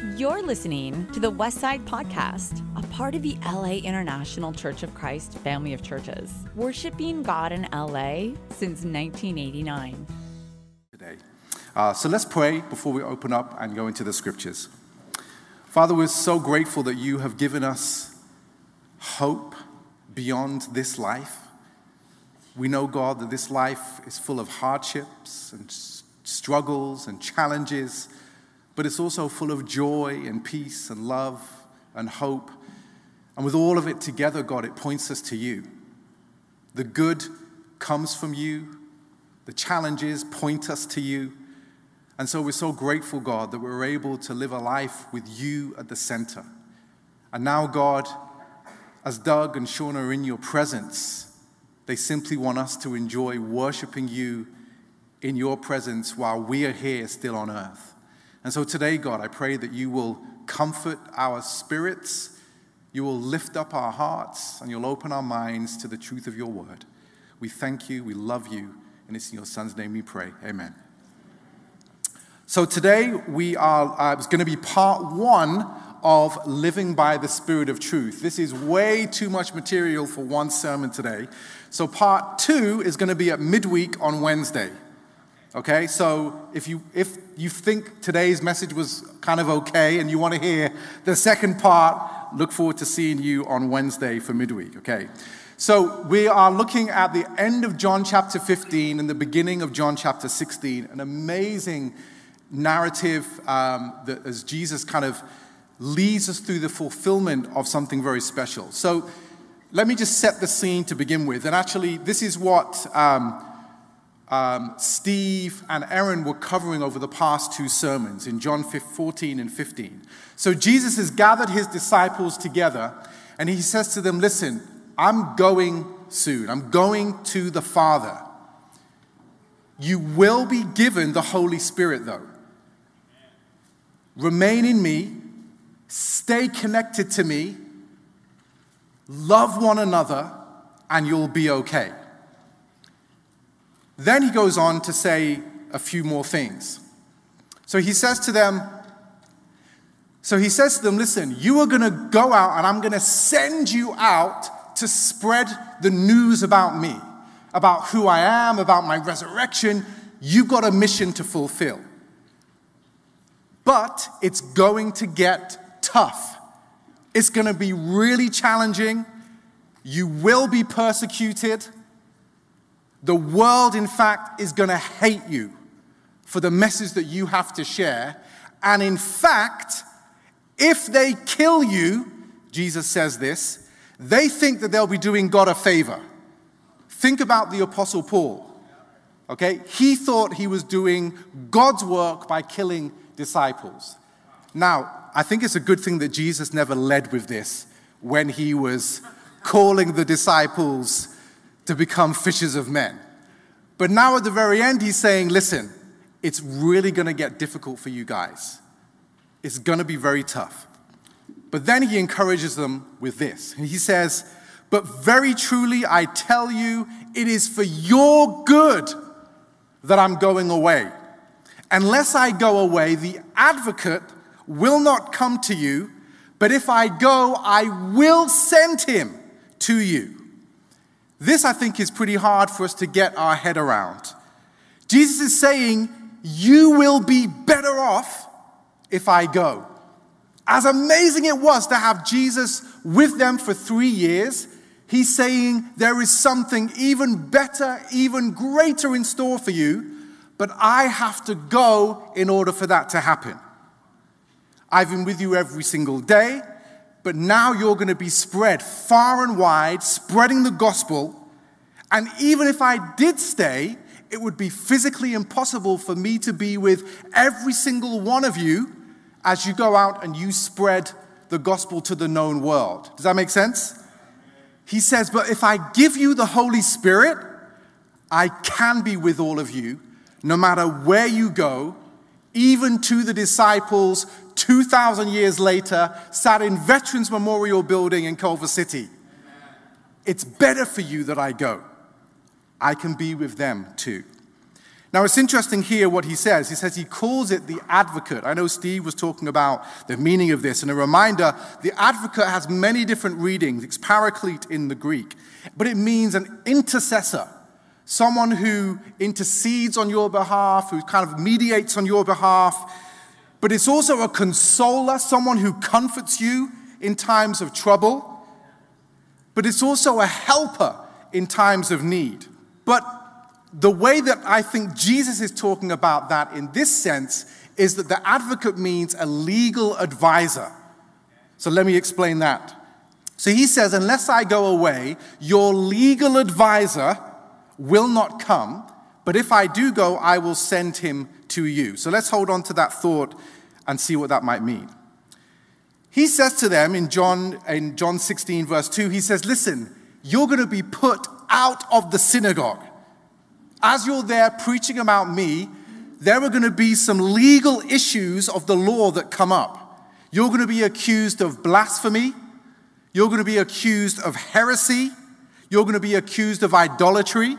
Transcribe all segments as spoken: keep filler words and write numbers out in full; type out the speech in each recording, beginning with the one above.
You're listening to the Westside Podcast, a part of the L A International Church of Christ family of churches, worshiping God in L A since nineteen eighty-nine. Today. Uh, so let's pray before we open up and go into the scriptures. Father, we're so grateful that you have given us hope beyond this life. We know, God, that this life is full of hardships and struggles and challenges, but it's also full of joy and peace and love and hope. And with all of it together, God, it points us to you. The good comes from you. The challenges point us to you. And so we're so grateful, God, that we're able to live a life with you at the center. And now, God, as Doug and Shauna are in your presence, they simply want us to enjoy worshiping you in your presence while we are here still on earth. And so today, God, I pray that you will comfort our spirits, you will lift up our hearts, and you'll open our minds to the truth of your word. We thank you, we love you, and it's in your son's name we pray. Amen. So today, we are, uh, it's going to be part one of Living by the Spirit of Truth. This is way too much material for one sermon today. So part two is going to be at midweek on Wednesday. Okay, so if you if you think today's message was kind of okay and you want to hear the second part, look forward to seeing you on Wednesday for midweek, okay? So we are looking at the end of John chapter fifteen and the beginning of John chapter sixteen, an amazing narrative um, that as Jesus kind of leads us through the fulfillment of something very special. So let me just set the scene to begin with. And actually, this is what Um, Um, Steve and Aaron were covering over the past two sermons in John fourteen and fifteen. So Jesus has gathered his disciples together and he says to them, listen, I'm going soon. I'm going to the Father. You will be given the Holy Spirit though. Remain in me, stay connected to me, love one another, and you'll be okay. Then he goes on to say a few more things. So he says to them, so he says to them, listen, you are going to go out and I'm going to send you out to spread the news about me, about who I am, about my resurrection. You've got a mission to fulfill. But it's going to get tough. It's going to be really challenging. You will be persecuted. The world, in fact, is going to hate you for the message that you have to share. And in fact, if they kill you, Jesus says this, they think that they'll be doing God a favor. Think about the Apostle Paul. Okay? He thought he was doing God's work by killing disciples. Now, I think it's a good thing that Jesus never led with this when he was calling the disciples to become fishers of men. But now at the very end, he's saying, listen, it's really going to get difficult for you guys. It's going to be very tough. But then he encourages them with this. And he says, but very truly, I tell you, it is for your good that I'm going away. Unless I go away, the advocate will not come to you, but if I go, I will send him to you. This, I think, is pretty hard for us to get our head around. Jesus is saying, you will be better off if I go. As amazing it was to have Jesus with them for three years, he's saying there is something even better, even greater in store for you, but I have to go in order for that to happen. I've been with you every single day, but now you're going to be spread far and wide, spreading the gospel. And even if I did stay, it would be physically impossible for me to be with every single one of you as you go out and you spread the gospel to the known world. Does that make sense? He says, but if I give you the Holy Spirit, I can be with all of you, no matter where you go, even to the disciples two thousand years later, sat in Veterans Memorial Building in Culver City. It's better for you that I go. I can be with them too. Now, it's interesting here what he says. He says he calls it the advocate. I know Steve was talking about the meaning of this. And a reminder, the advocate has many different readings. It's paraclete in the Greek. But it means an intercessor, someone who intercedes on your behalf, who kind of mediates on your behalf. But it's also a consoler, someone who comforts you in times of trouble. But it's also a helper in times of need. But the way that I think Jesus is talking about that in this sense is that the advocate means a legal advisor. So let me explain that. So he says, unless I go away, your legal advisor will not come, but if I do go, I will send him to you. So let's hold on to that thought and see what that might mean. He says to them in John, in John sixteen, verse two, he says, listen, you're going to be put out of the synagogue. As you're there preaching about me, there are going to be some legal issues of the law that come up. You're going to be accused of blasphemy. You're going to be accused of heresy. You're going to be accused of idolatry.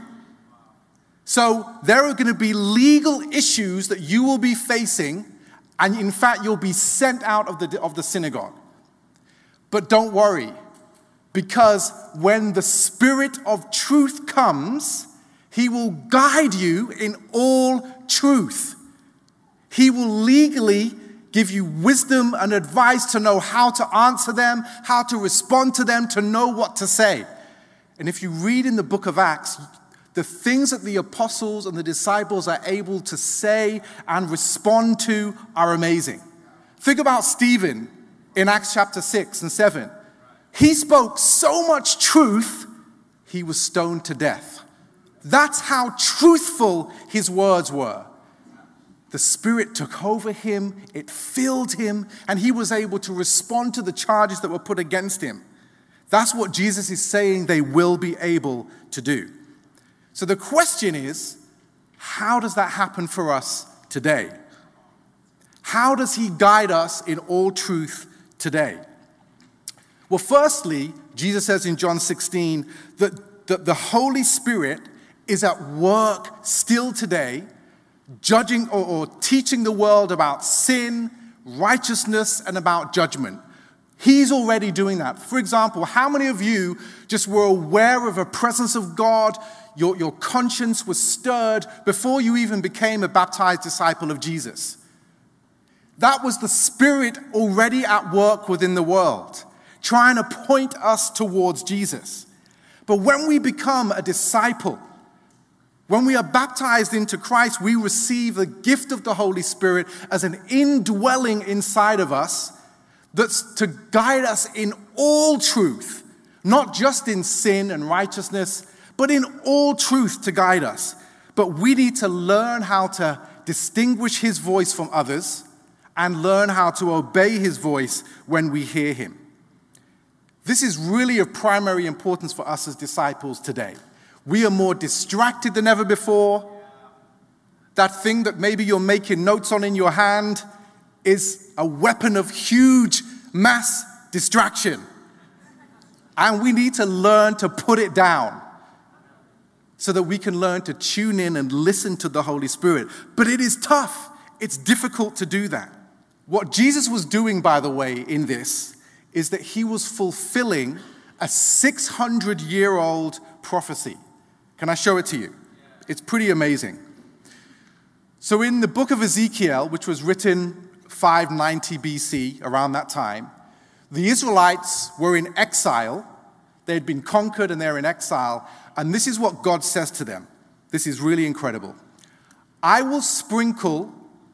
So there are going to be legal issues that you will be facing, and in fact, you'll be sent out of the, of the synagogue. But don't worry, because when the Spirit of truth comes, he will guide you in all truth. He will legally give you wisdom and advice to know how to answer them, how to respond to them, to know what to say. And if you read in the book of Acts, the things that the apostles and the disciples are able to say and respond to are amazing. Think about Stephen in Acts chapter six and seven. He spoke so much truth, he was stoned to death. That's how truthful his words were. The Spirit took over him, it filled him, and he was able to respond to the charges that were put against him. That's what Jesus is saying they will be able to do. So the question is, how does that happen for us today? How does he guide us in all truth today? Well, firstly, Jesus says in John sixteen that, that the Holy Spirit is at work still today, judging or, or teaching the world about sin, righteousness, and about judgment. He's already doing that. For example, how many of you just were aware of a presence of God, your, your conscience was stirred before you even became a baptized disciple of Jesus? That was the Spirit already at work within the world, trying to point us towards Jesus. But when we become a disciple, when we are baptized into Christ, we receive the gift of the Holy Spirit as an indwelling inside of us that's to guide us in all truth, not just in sin and righteousness, but in all truth to guide us. But we need to learn how to distinguish his voice from others and learn how to obey his voice when we hear him. This is really of primary importance for us as disciples today. We are more distracted than ever before. That thing that maybe you're making notes on in your hand is a weapon of huge mass distraction. And we need to learn to put it down so that we can learn to tune in and listen to the Holy Spirit. But it is tough. It's difficult to do that. What Jesus was doing, by the way, in this is that he was fulfilling a six hundred year old prophecy. Can I show it to you? It's pretty amazing. So in the book of Ezekiel, which was written five ninety B C, around that time, the Israelites were in exile. They had been conquered and they're in exile. And this is what God says to them. This is really incredible. I will sprinkle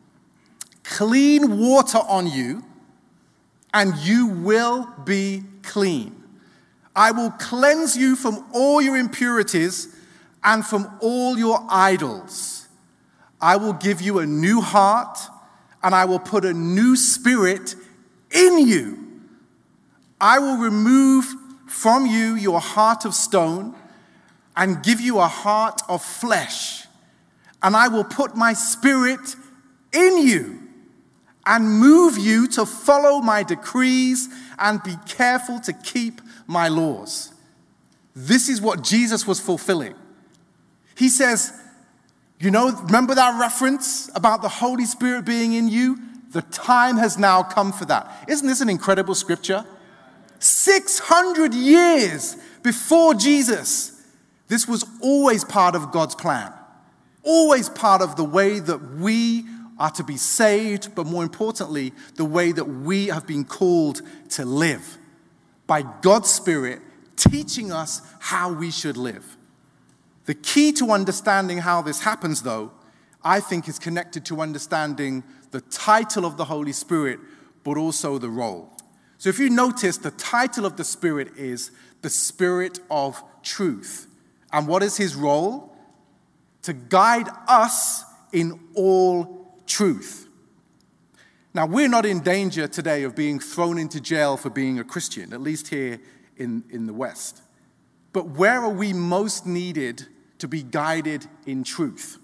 clean water on you, and you will be clean. I will cleanse you from all your impurities and from all your idols. I will give you a new heart, and I will put a new spirit in you. I will remove from you your heart of stone and give you a heart of flesh. And I will put my spirit in you and move you to follow my decrees and be careful to keep my laws. This is what Jesus was fulfilling. He says, You know, remember that reference about the Holy Spirit being in you? The time has now come for that. Isn't this an incredible scripture? six hundred years before Jesus, this was always part of God's plan. Always part of the way that we are to be saved, but more importantly, the way that we have been called to live. By God's Spirit teaching us how we should live. The key to understanding how this happens, though, I think is connected to understanding the title of the Holy Spirit, but also the role. So if you notice, the title of the Spirit is the Spirit of Truth. And what is his role? To guide us in all truth. Now, we're not in danger today of being thrown into jail for being a Christian, at least here in, in the West. But where are we most needed to be guided in truth?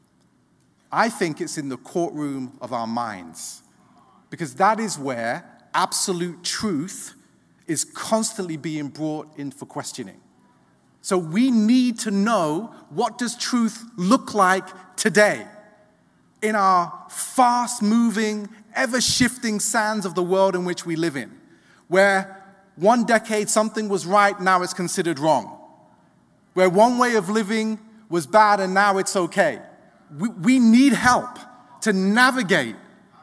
I think it's in the courtroom of our minds, because that is where absolute truth is constantly being brought in for questioning. So we need to know, what does truth look like today in our fast-moving, ever-shifting sands of the world in which we live in, where one decade something was right, now it's considered wrong, where one way of living was bad and now it's okay. We, we need help to navigate.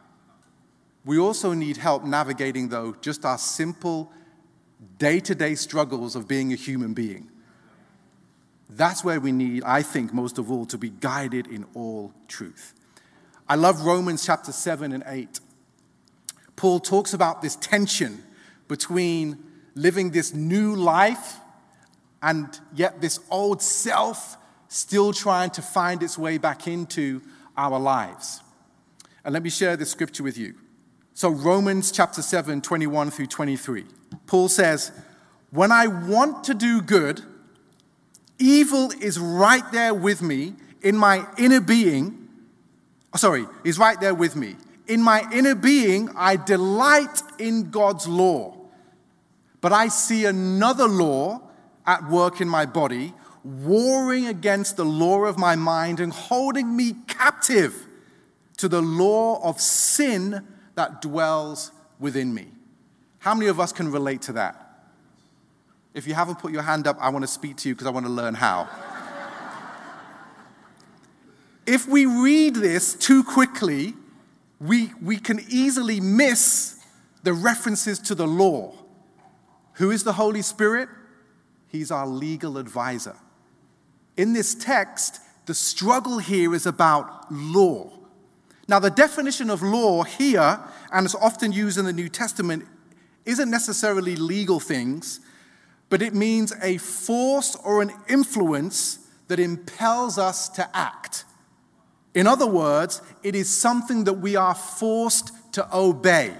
We also need help navigating, though, just our simple day-to-day struggles of being a human being. That's where we need, I think, most of all, to be guided in all truth. I love Romans chapter seven and eight. Paul talks about this tension between living this new life and yet this old self still trying to find its way back into our lives. And let me share this scripture with you. So Romans chapter seven, twenty-one through twenty-three. Paul says, "When I want to do good, evil is right there with me in my inner being." Sorry, is right there with me. "In my inner being, I delight in God's law. But I see another law at work in my body, warring against the law of my mind and holding me captive to the law of sin that dwells within me." How many of us can relate to that? If you haven't put your hand up, I want to speak to you because I want to learn how. If we read this too quickly, we, we can easily miss the references to the law. Who is the Holy Spirit? He's our legal advisor. In this text, the struggle here is about law. Now, the definition of law here, and it's often used in the New Testament, isn't necessarily legal things, but it means a force or an influence that impels us to act. In other words, it is something that we are forced to obey.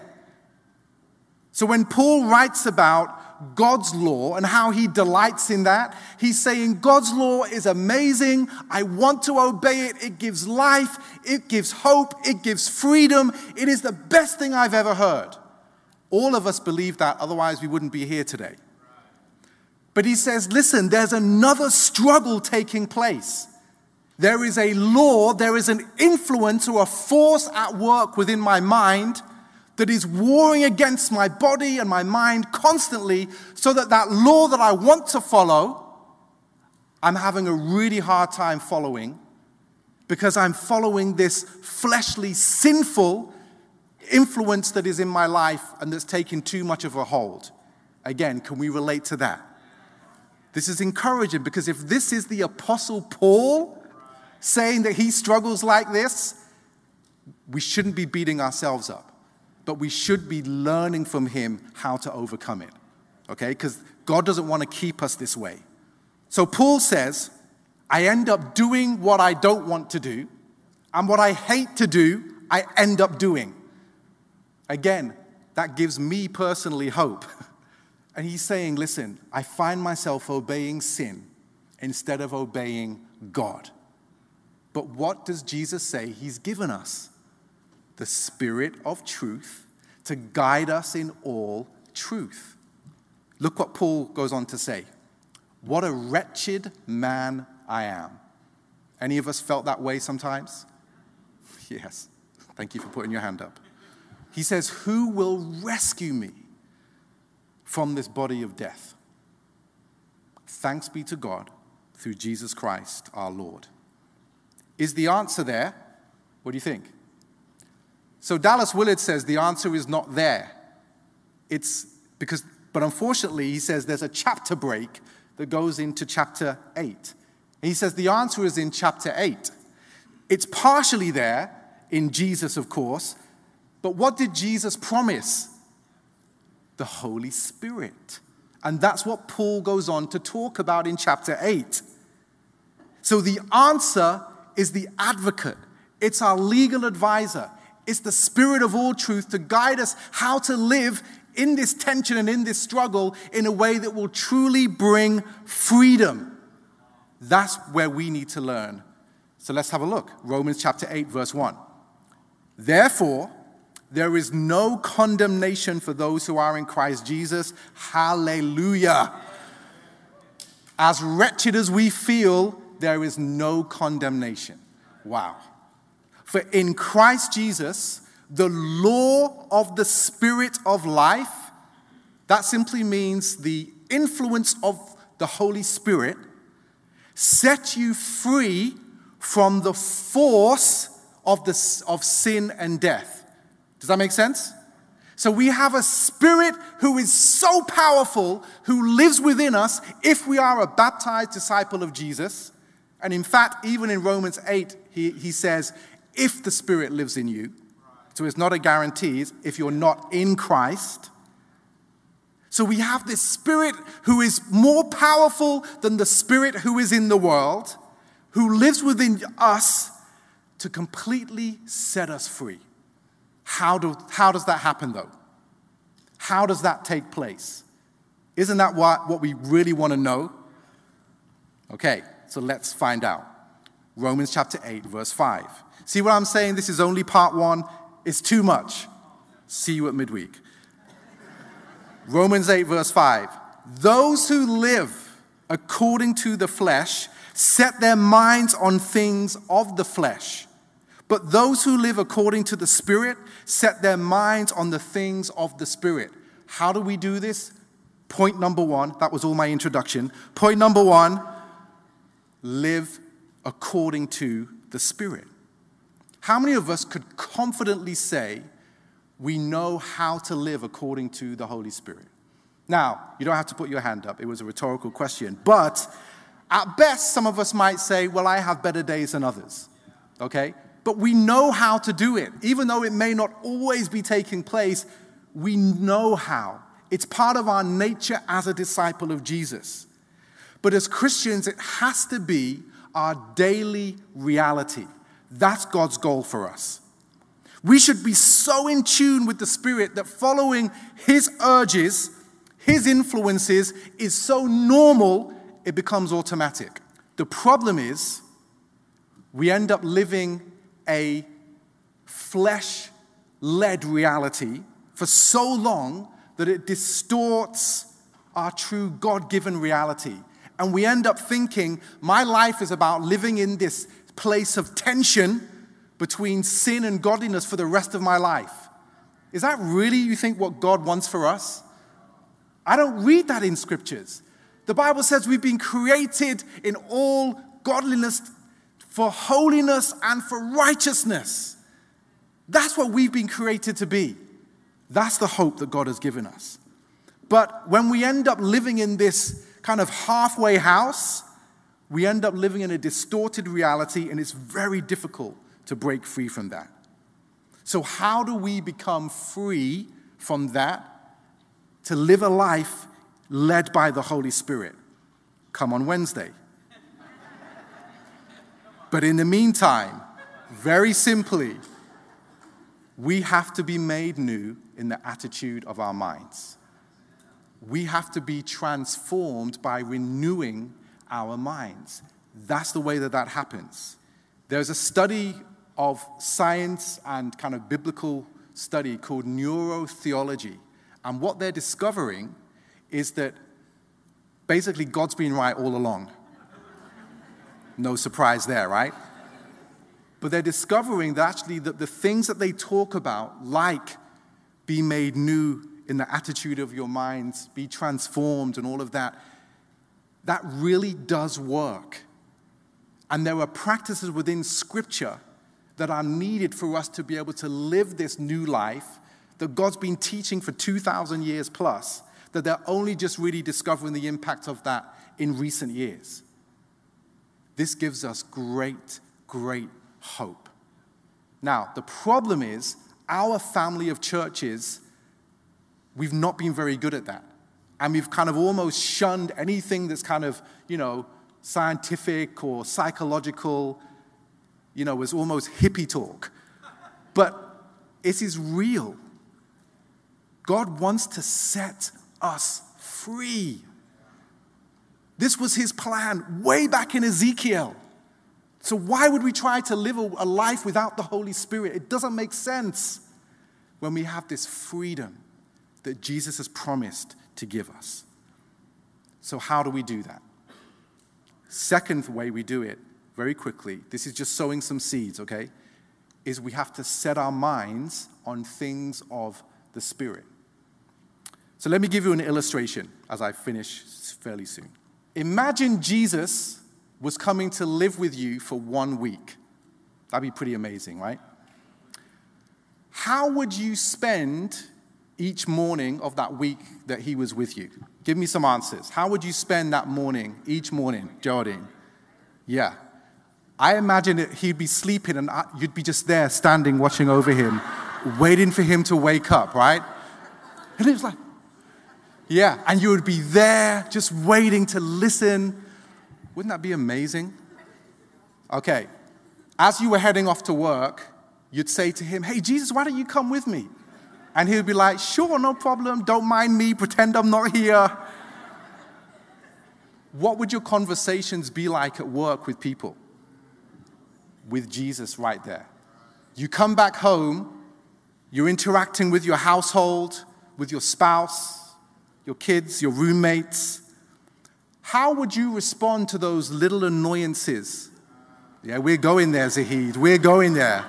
So when Paul writes about God's law and how he delights in that, he's saying God's law is amazing. I want to obey it. It gives life. It gives hope. It gives freedom. It is the best thing I've ever heard. All of us believe that, otherwise we wouldn't be here today. But he says, listen, there's another struggle taking place. There is a law, there is an influence or a force at work within my mind that is warring against my body and my mind constantly, so that that law that I want to follow, I'm having a really hard time following, because I'm following this fleshly, sinful influence that is in my life and that's taken too much of a hold. Again, can we relate to that? This is encouraging, because if this is the Apostle Paul saying that he struggles like this, we shouldn't be beating ourselves up, but we should be learning from him how to overcome it, okay? Because God doesn't want to keep us this way. So Paul says, I end up doing what I don't want to do, and what I hate to do, I end up doing. Again, that gives me personally hope. And he's saying, listen, I find myself obeying sin instead of obeying God. But what does Jesus say he's given us? The Spirit of truth to guide us in all truth. Look what Paul goes on to say. What a wretched man I am. Any of us felt that way sometimes? Yes. Thank you for putting your hand up. He says, who will rescue me from this body of death? Thanks be to God through Jesus Christ our Lord. Is the answer there? What do you think? So Dallas Willard says the answer is not there. It's because, but unfortunately, he says there's a chapter break that goes into chapter eight. And he says the answer is in chapter eight. It's partially there in Jesus, of course, but what did Jesus promise? The Holy Spirit. And that's what Paul goes on to talk about in chapter eight. So the answer is the advocate. It's our legal advisor. It's the Spirit of all truth to guide us how to live in this tension and in this struggle in a way that will truly bring freedom. That's where we need to learn. So let's have a look. Romans chapter eight, verse one. Therefore, there is no condemnation for those who are in Christ Jesus. Hallelujah. As wretched as we feel, there is no condemnation. Wow. For in Christ Jesus, the law of the Spirit of life, that simply means the influence of the Holy Spirit, set you free from the force of, the, of sin and death. Does that make sense? So we have a Spirit who is so powerful, who lives within us if we are a baptized disciple of Jesus. And in fact, even in Romans eight, he, he says, if the Spirit lives in you. So it's not a guarantee if you're not in Christ. So we have this Spirit who is more powerful than the Spirit who is in the world, who lives within us to completely set us free. How, do, how does that happen, though? How does that take place? Isn't that what, what we really want to know? Okay, so let's find out. Romans chapter eight, verse five. See what I'm saying? This is only part one. It's too much. See you at midweek. Romans eight, verse five. Those who live according to the flesh set their minds on things of the flesh. But those who live according to the Spirit set their minds on the things of the Spirit. How do we do this? Point number one, that was all my introduction. Point number one, live according to the Spirit. How many of us could confidently say we know how to live according to the Holy Spirit? Now, you don't have to put your hand up. It was a rhetorical question. But at best, some of us might say, well, I have better days than others. Okay? But we know how to do it. Even though it may not always be taking place, we know how. It's part of our nature as a disciple of Jesus. But as Christians, it has to be our daily reality. That's God's goal for us. We should be so in tune with the Spirit that following His urges, His influences is so normal, it becomes automatic. The problem is, we end up living a flesh-led reality for so long that it distorts our true God-given reality. And we end up thinking, my life is about living in this place of tension between sin and godliness for the rest of my life. Is that really, you think, what God wants for us? I don't read that in scriptures. The Bible says we've been created in all godliness for holiness and for righteousness. That's what we've been created to be. That's the hope that God has given us. But when we end up living in this kind of halfway house, we end up living in a distorted reality, and it's very difficult to break free from that. So how do we become free from that to live a life led by the Holy Spirit? Come on Wednesday. But in the meantime, very simply, we have to be made new in the attitude of our minds. We have to be transformed by renewing our minds. That's the way that that happens. There's a study of science and kind of biblical study called neurotheology. And what they're discovering is that basically God's been right all along. No surprise there, right? But they're discovering that actually that the things that they talk about, like be made new in the attitude of your minds, be transformed and all of that, that really does work. And there are practices within Scripture that are needed for us to be able to live this new life that God's been teaching for two thousand years plus, that they're only just really discovering the impact of that in recent years. This gives us great, great hope. Now, the problem is, our family of churches, we've not been very good at that. And we've kind of almost shunned anything that's kind of, you know, scientific or psychological, you know, was almost hippie talk. But it is real. God wants to set us free. This was his plan way back in Ezekiel. So why would we try to live a life without the Holy Spirit? It doesn't make sense when we have this freedom that Jesus has promised to give us. So how do we do that? Second way we do it, very quickly, this is just sowing some seeds, okay, is we have to set our minds on things of the Spirit. So let me give you an illustration as I finish fairly soon. Imagine Jesus was coming to live with you for one week. That'd be pretty amazing, right? How would you spend each morning of that week that he was with you? Give me some answers. How would you spend that morning, each morning, Geraldine? Yeah. I imagine that he'd be sleeping and you'd be just there standing, watching over him, waiting for him to wake up, right? And it was like, yeah, and you would be there just waiting to listen. Wouldn't that be amazing? Okay, as you were heading off to work, you'd say to him, hey, Jesus, why don't you come with me? And he would be like, sure, no problem, don't mind me, pretend I'm not here. What would your conversations be like at work with people? With Jesus right there. You come back home, you're interacting with your household, with your spouse, your kids, your roommates. How would you respond to those little annoyances? Yeah, we're going there, Zahid. We're going there.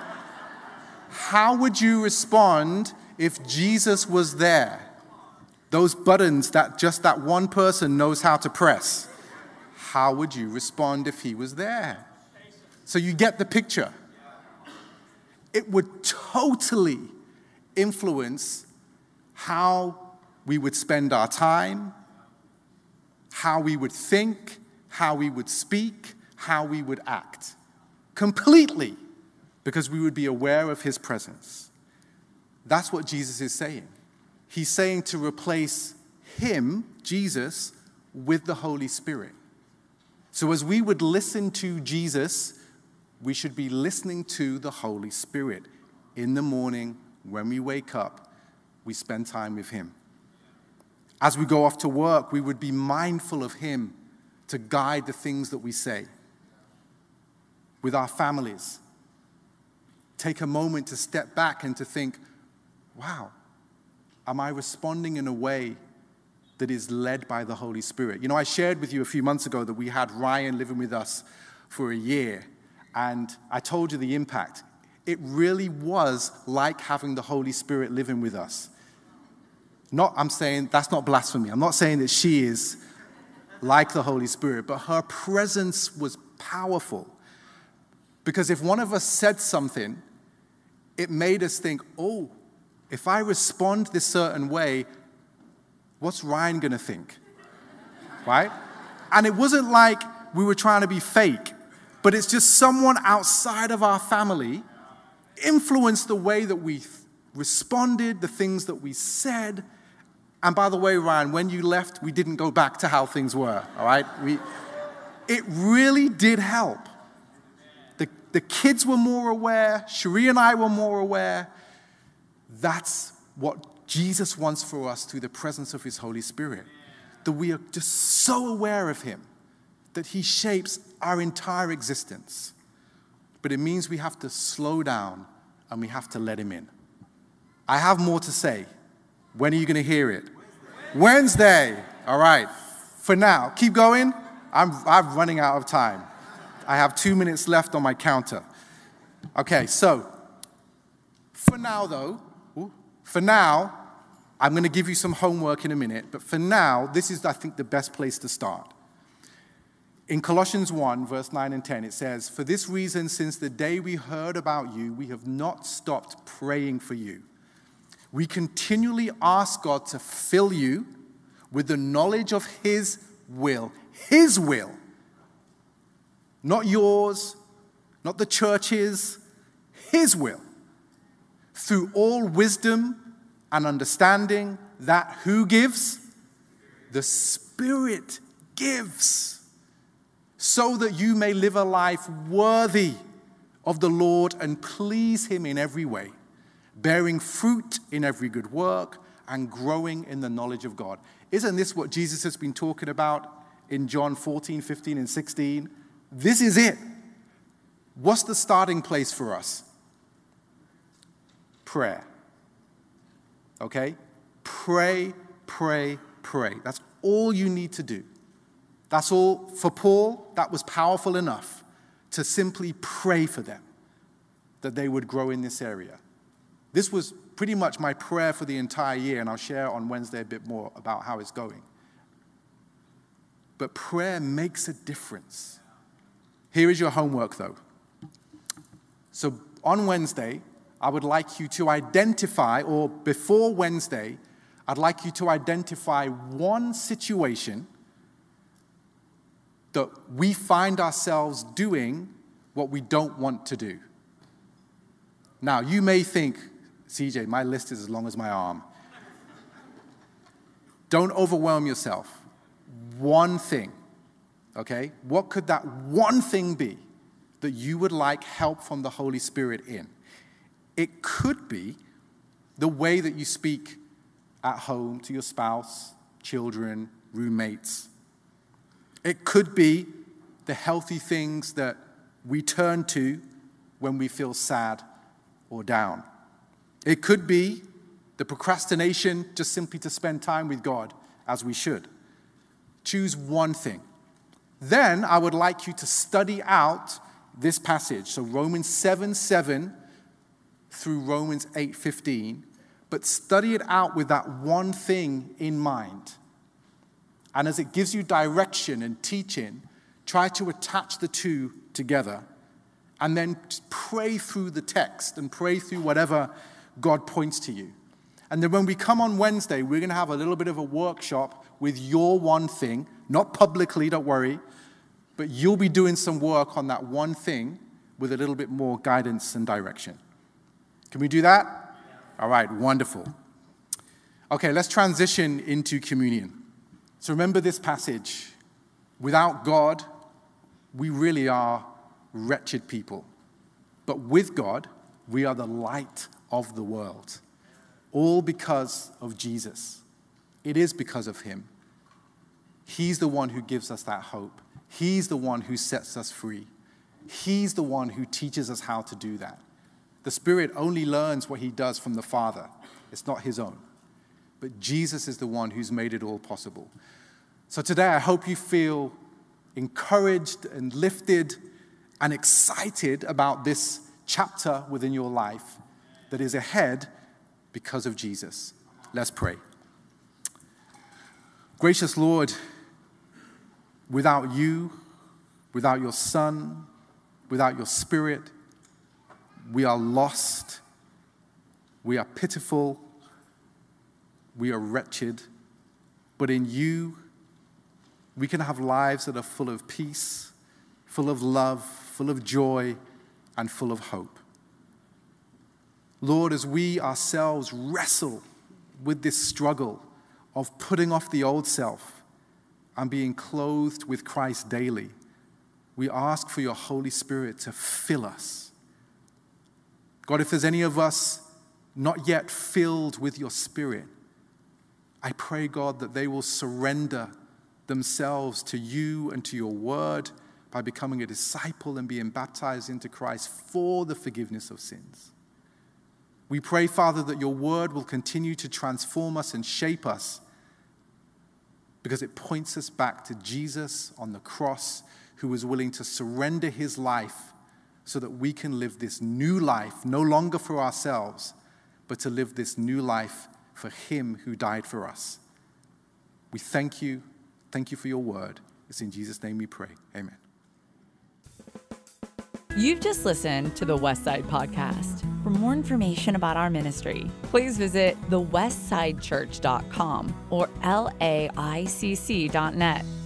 How would you respond if Jesus was there? Those buttons that just that one person knows how to press. How would you respond if he was there? So you get the picture. It would totally influence how we would spend our time, how we would think, how we would speak, how we would act. Completely, because we would be aware of his presence. That's what Jesus is saying. He's saying to replace him, Jesus, with the Holy Spirit. So as we would listen to Jesus, we should be listening to the Holy Spirit. In the morning, when we wake up, we spend time with him. As we go off to work, we would be mindful of him to guide the things that we say. With our families, take a moment to step back and to think, wow, am I responding in a way that is led by the Holy Spirit? You know, I shared with you a few months ago that we had Ryan living with us for a year, and I told you the impact. It really was like having the Holy Spirit living with us. Not, I'm saying, that's not blasphemy. I'm not saying that she is like the Holy Spirit, but her presence was powerful. Because if one of us said something, it made us think, oh, if I respond this certain way, what's Ryan going to think? Right? And it wasn't like we were trying to be fake, but it's just someone outside of our family influenced the way that we responded, the things that we said. And by the way, Ryan, when you left, we didn't go back to how things were, all right? We, it really did help. The, the kids were more aware. Cherie and I were more aware. That's what Jesus wants for us through the presence of his Holy Spirit. That we are just so aware of him that he shapes our entire existence. But it means we have to slow down and we have to let him in. I have more to say. When are you going to hear it? Wednesday. All right. For now, keep going. I'm, I'm running out of time. I have two minutes left on my counter. Okay, so for now, though, for now, I'm going to give you some homework in a minute, but for now, this is, I think, the best place to start. In Colossians one, verse nine and ten, it says, "For this reason, since the day we heard about you, we have not stopped praying for you. We continually ask God to fill you with the knowledge of His will." His will. Not yours, not the church's, His will. "Through all wisdom and understanding, that who gives? The Spirit gives, so that you may live a life worthy of the Lord and please Him in every way, bearing fruit in every good work and growing in the knowledge of God." Isn't this what Jesus has been talking about in John fourteen, fifteen, and sixteen? This is it. What's the starting place for us? Prayer. Okay? Pray, pray, pray. That's all you need to do. That's all. For Paul, that was powerful enough to simply pray for them, that they would grow in this area. This was pretty much my prayer for the entire year, and I'll share on Wednesday a bit more about how it's going. But prayer makes a difference. Here is your homework, though. So on Wednesday, I would like you to identify, or before Wednesday, I'd like you to identify one situation that we find ourselves doing what we don't want to do. Now, you may think, C J, my list is as long as my arm. Don't overwhelm yourself. One thing, okay? What could that one thing be that you would like help from the Holy Spirit in? It could be the way that you speak at home to your spouse, children, roommates. It could be the healthy things that we turn to when we feel sad or down. It could be the procrastination just simply to spend time with God as we should. Choose one thing. Then I would like you to study out this passage. So Romans seven seven through Romans eight fifteen, but study it out with that one thing in mind. And as it gives you direction and teaching, try to attach the two together and then pray through the text and pray through whatever God points to you. And then when we come on Wednesday, we're going to have a little bit of a workshop with your one thing, not publicly, don't worry, but you'll be doing some work on that one thing with a little bit more guidance and direction. Can we do that? All right, wonderful. Okay, let's transition into communion. So remember this passage. Without God, we really are wretched people. But with God, we are the light of the world. All because of Jesus. It is because of Him. He's the one who gives us that hope. He's the one who sets us free. He's the one who teaches us how to do that. The Spirit only learns what He does from the Father. It's not His own. But Jesus is the one who's made it all possible. So today, I hope you feel encouraged and lifted and excited about this chapter within your life that is ahead because of Jesus. Let's pray. Gracious Lord, without you, without your Son, without your Spirit, we are lost, we are pitiful, we are wretched, but in you, we can have lives that are full of peace, full of love, full of joy, and full of hope. Lord, as we ourselves wrestle with this struggle of putting off the old self and being clothed with Christ daily, we ask for your Holy Spirit to fill us. God, if there's any of us not yet filled with your Spirit, I pray, God, that they will surrender themselves to you and to your word by becoming a disciple and being baptized into Christ for the forgiveness of sins. We pray, Father, that your word will continue to transform us and shape us because it points us back to Jesus on the cross who was willing to surrender his life so that we can live this new life, no longer for ourselves, but to live this new life for him who died for us. We thank you. Thank you for your word. It's in Jesus' name we pray. Amen. You've just listened to the Westside Podcast. For more information about our ministry, please visit the westside church dot com or L A I C C dot net.